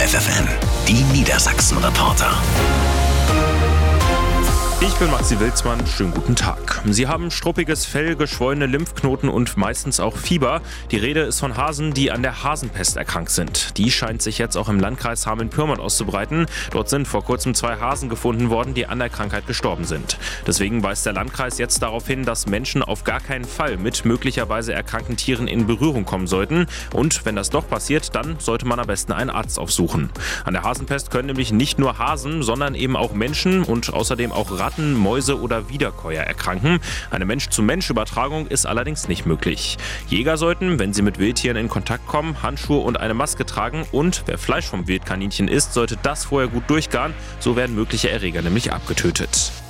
FFN, die Niedersachsen-Reporter. Ich bin Maxi Wilsmann, schönen guten Tag. Sie haben struppiges Fell, geschwollene Lymphknoten und meistens auch Fieber. Die Rede ist von Hasen, die an der Hasenpest erkrankt sind. Die scheint sich jetzt auch im Landkreis Hameln-Pyrmont auszubreiten. Dort sind vor kurzem 2 Hasen gefunden worden, die an der Krankheit gestorben sind. Deswegen weist der Landkreis jetzt darauf hin, dass Menschen auf gar keinen Fall mit möglicherweise erkrankten Tieren in Berührung kommen sollten. Und wenn das doch passiert, dann sollte man am besten einen Arzt aufsuchen. An der Hasenpest können nämlich nicht nur Hasen, sondern eben auch Menschen und außerdem auch Ratten, Mäuse oder Wiederkäuer erkranken. Eine Mensch-zu-Mensch-Übertragung ist allerdings nicht möglich. Jäger sollten, wenn sie mit Wildtieren in Kontakt kommen, Handschuhe und eine Maske tragen und wer Fleisch vom Wildkaninchen isst, sollte das vorher gut durchgaren. So werden mögliche Erreger nämlich abgetötet.